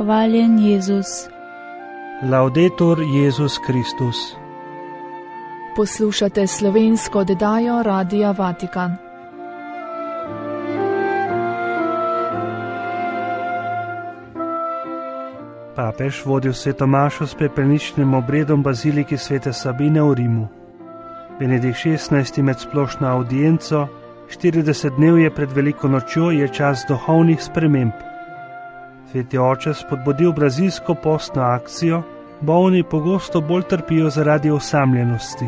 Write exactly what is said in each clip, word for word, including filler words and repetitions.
Hvaljen Jezus. Laudetur Jezus Kristus. Poslušate slovensko oddajo Radia Vatikan. Papež vodil sveto mašo s pepelničnim obredom baziliki svete Sabine v Rimu. Benedikt šestnajsti med splošno audienco, štirideset dnev je pred veliko nočjo, je čas duhovnih sprememb. Sveti oče spodbudil brazilsko postno akcijo, bolni pogosto bolj trpijo zaradi osamljenosti.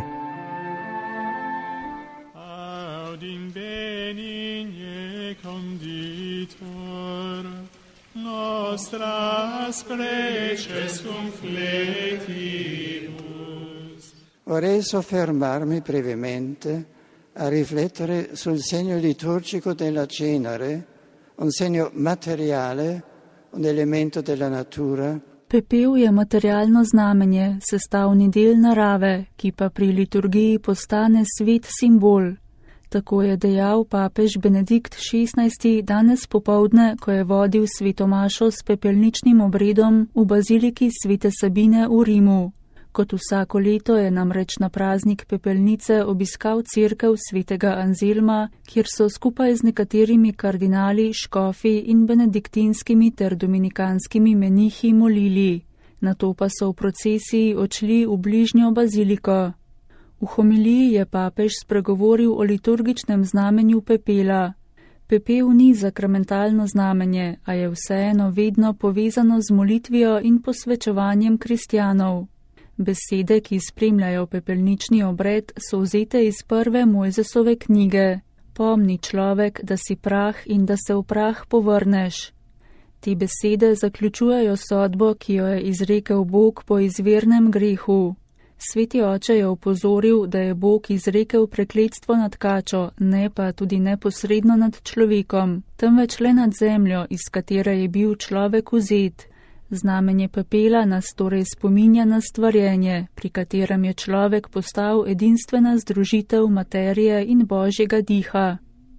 Vorrei soffermarmi brevemente a riflettere sul segno liturgico della cenere, un segno materiale, un elemento della natura. Pepel je materialno znamenje, sestavni del narave, ki pa pri liturgiji postane svet simbol. Tako je dejal papež Benedikt šestnajsti danes popoldne, ko je vodil sveto mašo s pepelničnim obredom v baziliki svete Sabine v Rimu. Kot vsako leto je namreč na praznik pepelnice obiskal cerkev svetega Anzelma, kjer so skupaj z nekaterimi kardinali, škofi in benediktinskimi ter dominikanskimi menihi molili. Nato pa so v procesiji odšli v bližnjo baziliko. V homiliji je papež spregovoril o liturgičnem znamenju pepela. Pepel ni sakramentalno znamenje, a je vseeno vedno povezano z molitvijo in posvečevanjem kristjanov. Besede, ki spremljajo pepelnični obred, so vzete iz prve Mojzesove knjige. Pomni človek, da si prah in da se v prah povrneš. Te besede zaključujejo sodbo, ki jo je izrekel Bog po izvirnem grehu. Sveti oče je opozoril, da je Bog izrekel prekletstvo nad kačo, ne pa tudi neposredno nad človekom, temveč le nad zemljo, iz katere je bil človek vzet. Znamenje pepela nas torej spominja na stvarjenje, pri katerem je človek postal edinstvena združitev materije in božjega diha.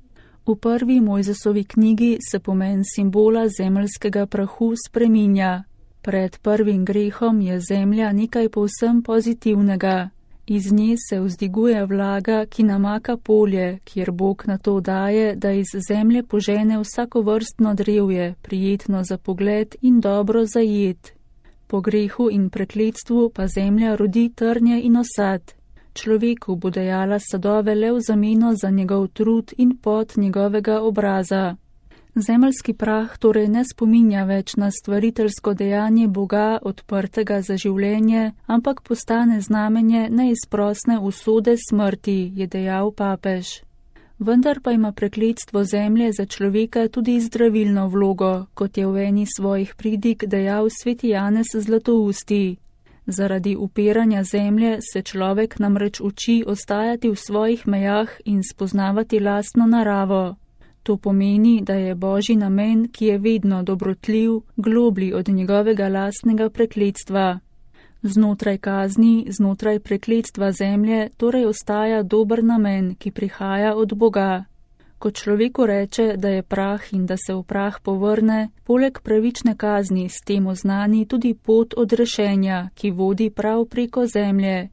V prvi Mojzesovi knjigi se pomen simbola zemeljskega prahu spreminja. Pred prvim grehom je zemlja nekaj povsem pozitivnega. Iz nje se vzdiguje vlaga, ki namaka polje, kjer Bog na to daje, da iz zemlje požene vsakovrstno drevje, prijetno za pogled in dobro za jed. Po grehu in prekletstvu pa zemlja rodi trnje in osad. Človeku bo dajala sadove le v zameno za njegov trud in pot njegovega obraza. Zemeljski prah torej ne spominja več na stvariteljsko dejanje Boga, odprtega za življenje, ampak postane znamenje neizprosne usode smrti, je dejal papež. Vendar pa ima prekletstvo zemlje za človeka tudi zdravilno vlogo, kot je v eni svojih pridig dejal sveti Janez Zlatousti. Zaradi upiranja zemlje se človek namreč uči ostajati v svojih mejah in spoznavati lastno naravo. To pomeni, da je božji namen, ki je vedno dobrotljiv, globlji od njegovega lastnega prekletstva. Znotraj kazni, znotraj prekletstva zemlje, torej ostaja dober namen, ki prihaja od Boga. Ko človeku reče, da je prah in da se v prah povrne, poleg pravične kazni s tem oznani tudi pot odrešenja, ki vodi prav preko zemlje.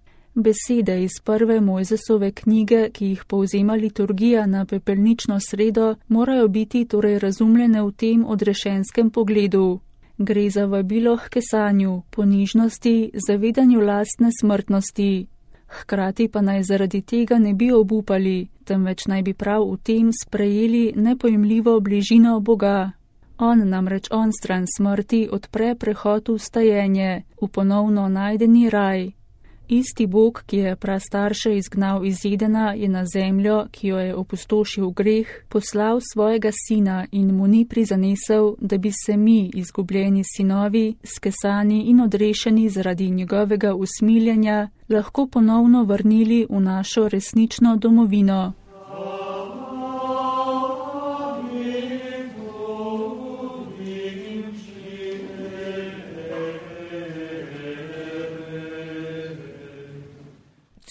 Besede iz prve Mojzesove knjige, ki jih povzema liturgija na pepelnično sredo, morajo biti torej razumljene v tem odrešenskem pogledu. Gre za vabilo h kesanju, ponižnosti, zavedanju lastne smrtnosti. Hkrati pa naj zaradi tega ne bi obupali, temveč naj bi prav v tem sprejeli nepojemljivo bližino Boga. On namreč onstran smrti odpre prehod v stajenje, v ponovno najdeni raj. Isti Bog, ki je prastarše izgnal iz Edena, je na zemljo, ki jo je opustošil greh, poslal svojega sina in mu ni prizanesel, da bi se mi, izgubljeni sinovi, skesani in odrešeni zaradi njegovega usmiljenja, lahko ponovno vrnili v našo resnično domovino.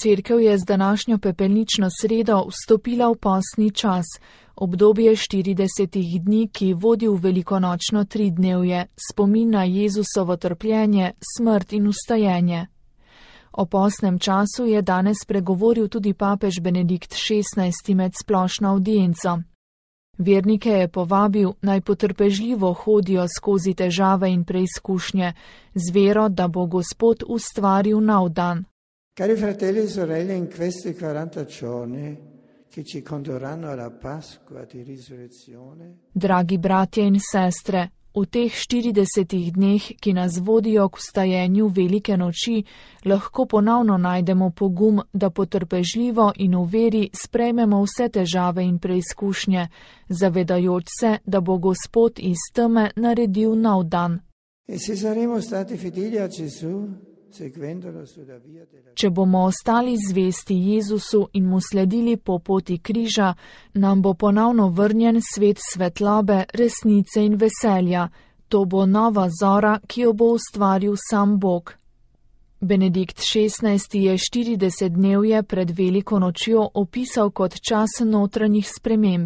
Cerkev je z današnjo pepelnično sredo vstopila v postni čas, obdobje štiridesetih dni, ki vodi v velikonočno tridnevje, spomin na Jezusovo trpljenje, smrt in vstajenje. O postnem času je danes pregovoril tudi papež Benedikt šestnajsti med splošno avdienco. Vernike je povabil, naj potrpežljivo hodijo skozi težave in preizkušnje, z vero, da bo Gospod ustvaril nov dan. Cari fratelli e sorelle, in questi quaranta giorni che ci condurranno alla Pasqua di risurrezione. Dragi bratje in sestre, v teh štiridesetih dneh, ki nas vodijo k vstajenju velike noči, lahko ponovno najdemo pogum, da potrpežljivo in v veri sprejmemo vse težave in preizkušnje, zavedajoč se, da bo Gospod iz teme naredil nov dan. E se saremo stati fedeli a Gesù, Če bomo ostali zvesti Jezusu in mu sledili po poti križa, nam bo ponovno vrnjen svet svetlobe, resnice in veselja. To bo nova zora, ki jo bo ustvaril sam Bog. Benedikt šestnajsti je štiridesetdnevje pred veliko nočjo opisal kot čas notranjih sprememb.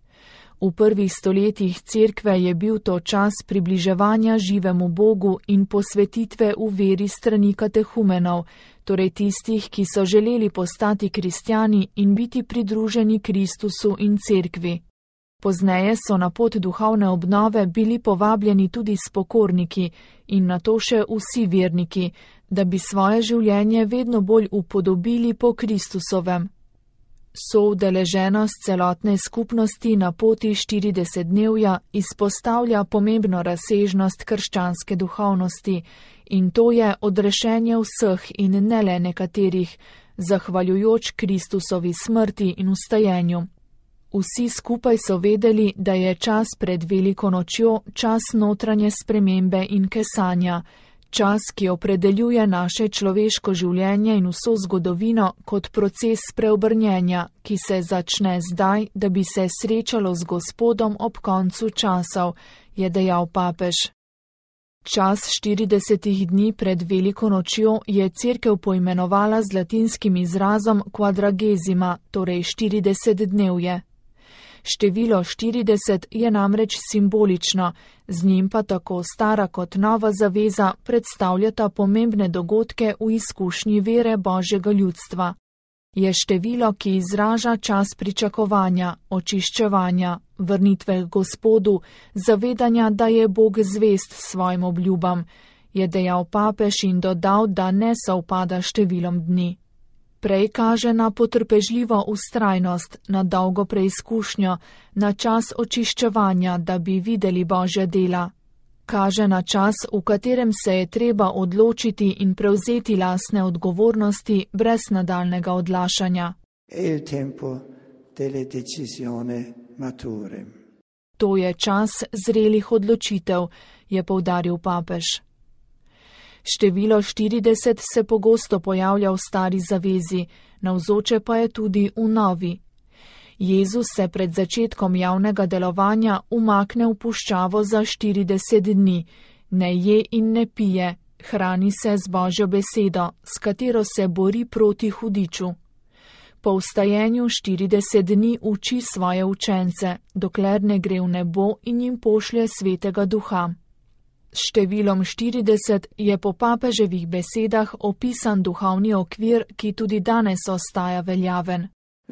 V prvih stoletjih Cerkve je bil to čas približevanja živemu Bogu in posvetitve v veri strani katehumenov, torej tistih, ki so želeli postati kristjani in biti pridruženi Kristusu in Cerkvi. Pozneje so na pot duhovne obnove bili povabljeni tudi spokorniki in nato še vsi verniki, da bi svoje življenje vedno bolj upodobili po Kristusovem. Soudeleženost celotne skupnosti na poti štiridesetdnevja izpostavlja pomembno razsežnost krščanske duhovnosti in to je odrešenje vseh in ne le nekaterih, zahvaljujoč Kristusovi smrti in vstajenju. Vsi skupaj so vedeli, da je čas pred veliko nočjo čas notranje spremembe in kesanja, čas, ki opredeljuje naše človeško življenje in vso zgodovino kot proces preobrnjenja, ki se začne zdaj, da bi se srečalo z Gospodom ob koncu časov, je dejal papež. Čas štiridesetih dni pred veliko nočjo je Cerkev poimenovala z latinskim izrazom quadragesima, torej štiridesetdnevje. Število štirideset je namreč simbolično, z njim pa tako stara kot nova zaveza predstavljata pomembne dogodke v izkušnji vere Božjega ljudstva. Je število, ki izraža čas pričakovanja, očiščevanja, vrnitve k Gospodu, zavedanja, da je Bog zvest svojim obljubam, je dejal papež in dodal, da ne sovpada številom dni. Prej kaže na potrpežljivo vztrajnost, na dolgo preizkušnjo, na čas očiščevanja, da bi videli Božja dela. Kaže na čas, v katerem se je treba odločiti in prevzeti lastne odgovornosti brez nadaljnega odlašanja. To je čas zrelih odločitev, je poudaril papež. Število štirideset se pogosto pojavlja v stari zavezi, navzoče pa je tudi v novi. Jezus se pred začetkom javnega delovanja umakne v puščavo za štirideset dni, ne je in ne pije, hrani se z Božjo besedo, s katero se bori proti hudiču. Po vstajenju štirideset dni uči svoje učence, dokler ne gre v nebo in jim pošlje Svetega Duha. S številom štirideset je po papeževih besedah opisan duhovni okvir, ki tudi danes ostaja veljaven.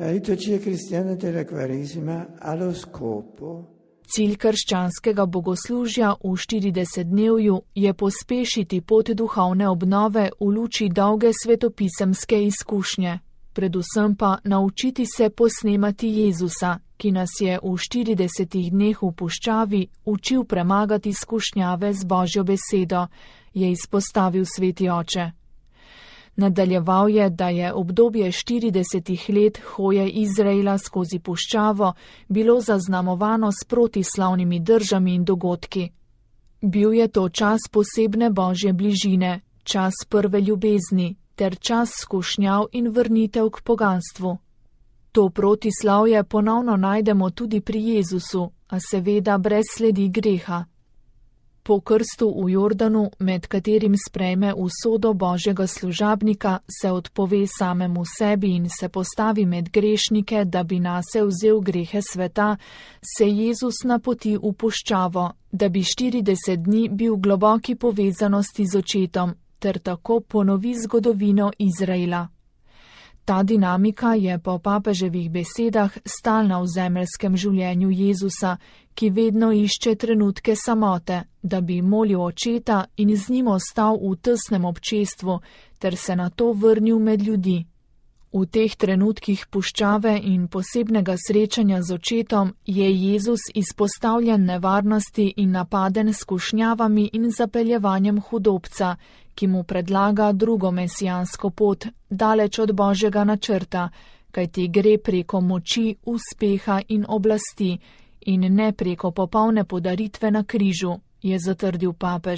Cilj krščanskega bogoslužja v štiridesetdnevju je pospešiti pot duhovne obnove v luči dolge svetopisemske izkušnje, predvsem pa naučiti se posnemati Jezusa, ki nas je v štiridesetih dneh v puščavi učil premagati skušnjave z Božjo besedo, je izpostavil sveti oče. Nadaljeval je, da je obdobje štiridesetih let hoje Izraela skozi puščavo bilo zaznamovano s protislavnimi držami in dogodki. Bil je to čas posebne Božje bližine, čas prve ljubezni ter čas skušnjav in vrnitev k poganstvu. To protislavje ponovno najdemo tudi pri Jezusu, a seveda brez sledi greha. Po krstu v Jordanu, med katerim sprejme usodo Božjega služabnika, se odpove samemu sebi in se postavi med grešnike, da bi nase vzel grehe sveta, se Jezus napoti v puščavo, da bi štirideset dni bil v globoki povezanosti z očetom, ter tako ponovi zgodovino Izraela. Ta dinamika je po papeževih besedah stalna v zemeljskem življenju Jezusa, ki vedno išče trenutke samote, da bi molil očeta in z njim ostal v tesnem občestvu, ter se nato vrnil med ljudi. V teh trenutkih puščave in posebnega srečanja z očetom je Jezus izpostavljen nevarnosti in napaden s skušnjavami in zapeljevanjem hudobca, ki mu predlaga drugo mesijansko pot, daleč od Božjega načrta, kajti gre preko moči, uspeha in oblasti in ne preko popolne podaritve na križu, je zatrdil papež.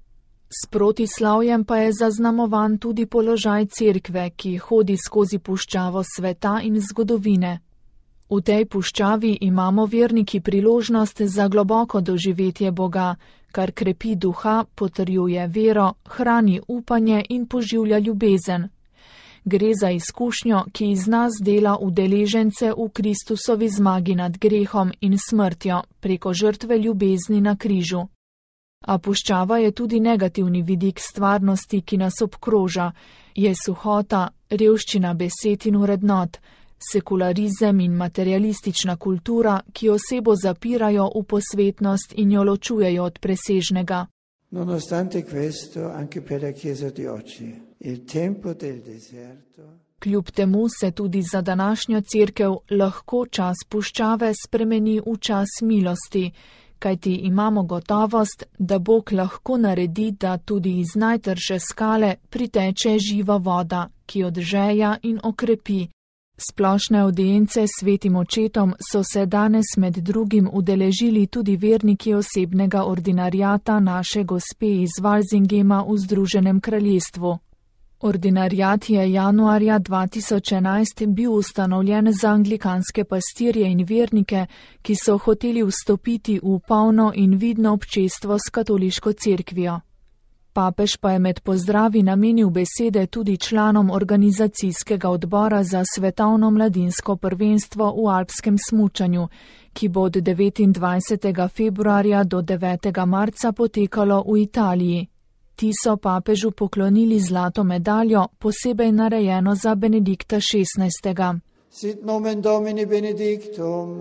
S protislavjem pa je zaznamovan tudi položaj cerkve, ki hodi skozi puščavo sveta in zgodovine. V tej puščavi imamo verniki priložnost za globoko doživetje Boga, kar krepi duha, potrjuje vero, hrani upanje in poživlja ljubezen. Gre za izkušnjo, ki iz nas dela udeležence v Kristusovi zmagi nad grehom in smrtjo preko žrtve ljubezni na križu. A puščava je tudi negativni vidik stvarnosti, ki nas obkroža, je suhota, revščina besed in vrednot, sekularizem in materialistična kultura, ki osebo zapirajo v posvetnost in jo ločujejo od presežnega. Nonostante questo, anche per la Chiesa di oggi, il tempo del deserto. Kljub temu se tudi za današnjo cerkev lahko čas puščave spremeni v čas milosti, kajti imamo gotovost, da Bog lahko naredi, da tudi iz najtrše skale priteče živa voda, ki odžeja in okrepi. Splošne avdience s svetim očetom so se danes med drugim udeležili tudi verniki osebnega ordinariata naše gospe iz Walsingema v Združenem kraljestvu. Ordinariat je januarja dva tisoč enajst bil ustanovljen za anglikanske pastirje in vernike, ki so hoteli vstopiti v polno in vidno občestvo s katoliško cerkvijo. Papež pa je med pozdravi namenil besede tudi članom organizacijskega odbora za svetovno mladinsko prvenstvo v alpskem smučanju, ki bo od devetindvajsetega februarja do devetega marca potekalo v Italiji. Ti so papežu poklonili zlato medaljo, posebej narejeno za Benedikta šestnajstega. Sit nomen Domini benedictum,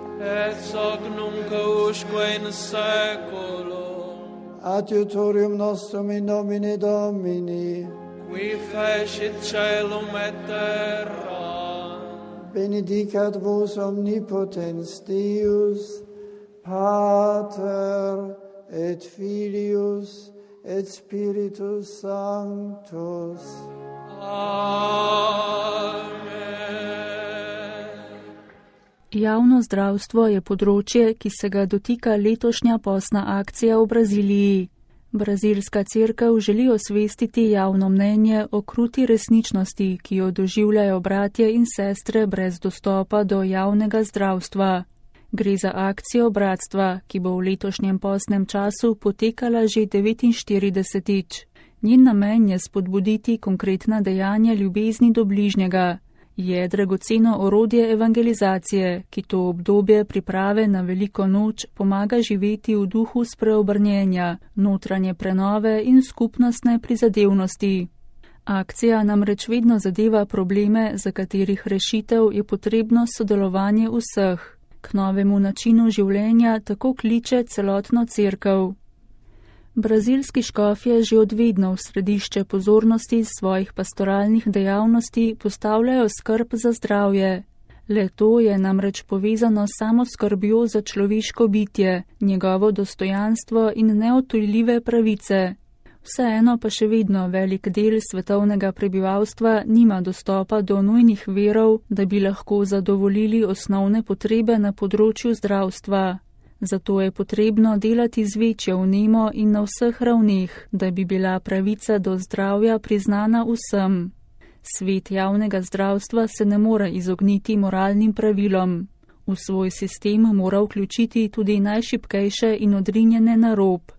et hoc nunc usque in saeculo. adiutorium nostrum in nomine Domini, Qui fecit caelum et terra. benedicat vos omnipotens Deus, Pater et Filius et Spiritus Sanctus. Amen. Javno zdravstvo je področje, ki se ga dotika letošnja postna akcija v Braziliji. Brazilska cerkev želi osvestiti javno mnenje o kruti resničnosti, ki jo doživljajo bratje in sestre brez dostopa do javnega zdravstva. Gre za akcijo bratstva, ki bo v letošnjem postnem času potekala že devetinštiridesetič. Njen namen je spodbuditi konkretna dejanja ljubezni do bližnjega. Je dragoceno orodje evangelizacije, ki to obdobje priprave na veliko noč pomaga živeti v duhu spreobrnjenja, notranje prenove in skupnostne prizadevnosti. Akcija namreč vedno zadeva probleme, za katerih rešitev je potrebno sodelovanje vseh. K novemu načinu življenja tako kliče celotno cerkev. Brazilski škofje že od vedno v središče pozornosti svojih pastoralnih dejavnosti postavljajo skrb za zdravje. Le to je namreč povezano s samo skrbjo za človeško bitje, njegovo dostojanstvo in neodtujljive pravice. Vseeno pa še vedno velik del svetovnega prebivalstva nima dostopa do nujnih virov, da bi lahko zadovoljili osnovne potrebe na področju zdravstva. Zato je potrebno delati z večjo vnemo in na vseh ravneh, da bi bila pravica do zdravja priznana vsem. Svet javnega zdravstva se ne more izogniti moralnim pravilom. V svoj sistem mora vključiti tudi najšibkejše in odrinjene na rob.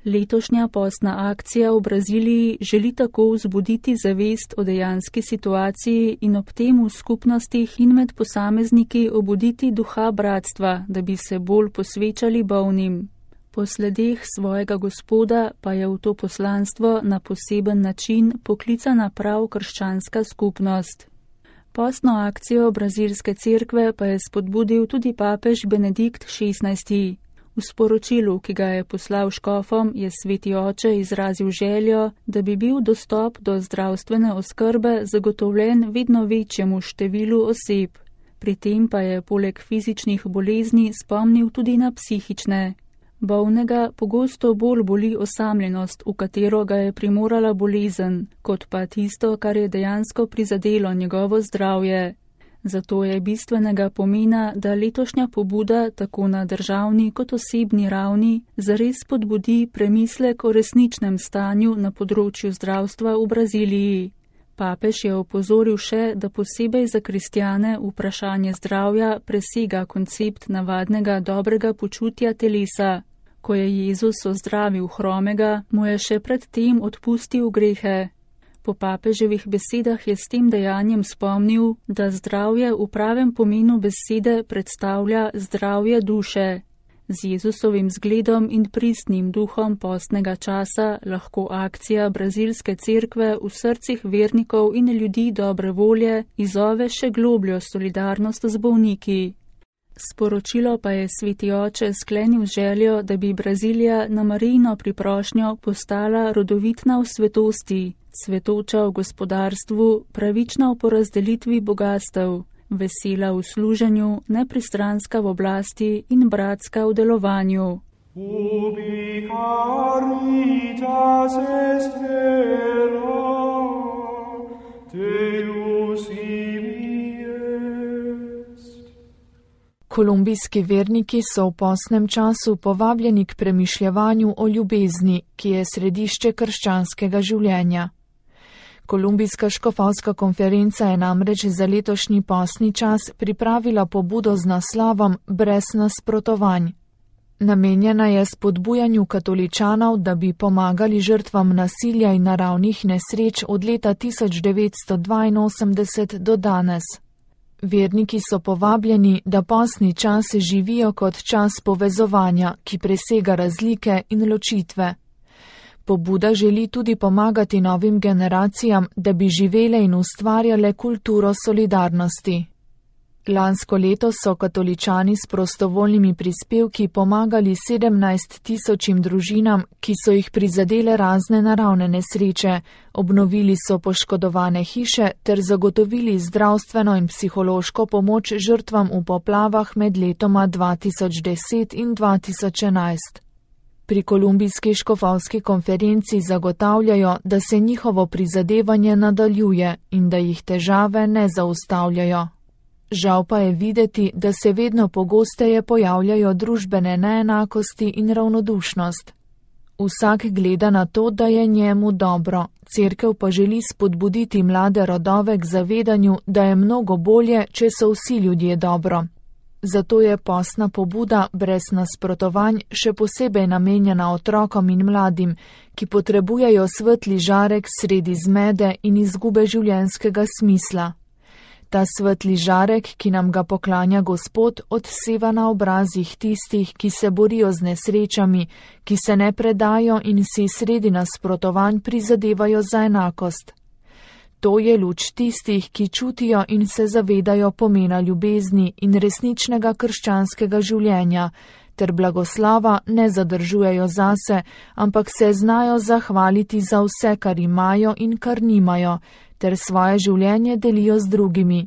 Letošnja postna akcija v Braziliji želi tako vzbuditi zavest o dejanski situaciji in ob tem v skupnostih in med posamezniki obuditi duha bratstva, da bi se bolj posvečali bolnim. Po sledeh svojega Gospoda pa je v to poslanstvo na poseben način poklicana prav krščanska skupnost. Postno akcijo brazilske cerkve pa je spodbudil tudi papež Benedikt šestnajsti. V sporočilu, ki ga je poslal škofom, je sveti oče izrazil željo, da bi bil dostop do zdravstvene oskrbe zagotovljen vedno večjemu številu oseb. Pri tem pa je poleg fizičnih bolezni spomnil tudi na psihične. Bolnega pogosto bolj boli osamljenost, v katero ga je primorala bolezen, kot pa tisto, kar je dejansko prizadelo njegovo zdravje. Zato je bistvenega pomena, da letošnja pobuda tako na državni kot osebni ravni zares spodbudi premislek o resničnem stanju na področju zdravstva v Braziliji. Papež je opozoril še, da posebej za kristjane vprašanje zdravja presega koncept navadnega dobrega počutja telesa. Ko je Jezus ozdravil hromega, mu je še pred tem odpustil grehe. Po papeževih besedah je s tem dejanjem spomnil, da zdravje v pravem pomenu besede predstavlja zdravje duše. Z Jezusovim zgledom in pristnim duhom postnega časa lahko akcija brazilske cerkve v srcih vernikov in ljudi dobre volje izzove še globljo solidarnost z bolniki. Sporočilo pa je sveti oče sklenil željo, da bi Brazilija na Marijino priprošnjo postala rodovitna v svetosti, cvetoča v gospodarstvu, pravična v porazdelitvi bogastev, vesela v služenju, nepristranska v oblasti in bratska v delovanju. Ubi caritas est vera, Deus ibi est. Kolumbijski verniki so v postnem času povabljeni k premišljevanju o ljubezni, ki je središče krščanskega življenja. Kolumbijska škofovska konferenca je namreč za letošnji postni čas pripravila pobudo z naslovom Brez nasprotovanj. Namenjena je spodbujanju katoličanov, da bi pomagali žrtvam nasilja in naravnih nesreč od leta tisoč devetsto dvainosemdeset do danes. Verniki so povabljeni, da postni čas živijo kot čas povezovanja, ki presega razlike in ločitve. Pobuda želi tudi pomagati novim generacijam, da bi živele in ustvarjale kulturo solidarnosti. Lansko leto so katoličani s prostovoljnimi prispevki pomagali sedemnajst tisočim družinam, ki so jih prizadele razne naravne nesreče, obnovili so poškodovane hiše ter zagotovili zdravstveno in psihološko pomoč žrtvam v poplavah med letoma dva tisoč deset in dva tisoč enajst. Pri kolumbijski škofovski konferenci zagotavljajo, da se njihovo prizadevanje nadaljuje in da jih težave ne zaustavljajo. Žal pa je videti, da se vedno pogosteje pojavljajo družbene neenakosti in ravnodušnost. Vsak gleda na to, da je njemu dobro, cerkev pa želi spodbuditi mlade rodove k zavedanju, da je mnogo bolje, če so vsi ljudje dobro. Zato je postna pobuda brez nasprotovanj še posebej namenjena otrokom in mladim, ki potrebujejo svetli žarek sredi zmede in izgube življenjskega smisla. Ta svetli žarek, ki nam ga poklanja Gospod, odseva na obrazih tistih, ki se borijo z nesrečami, ki se ne predajo in si sredi nasprotovanj prizadevajo za enakost. To je luč tistih, ki čutijo in se zavedajo pomena ljubezni in resničnega krščanskega življenja, ter blagoslava ne zadržujejo zase, ampak se znajo zahvaliti za vse, kar imajo in kar nimajo, ter svoje življenje delijo z drugimi.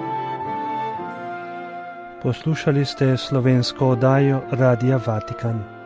Poslušali ste slovensko oddajo Radia Vatikan.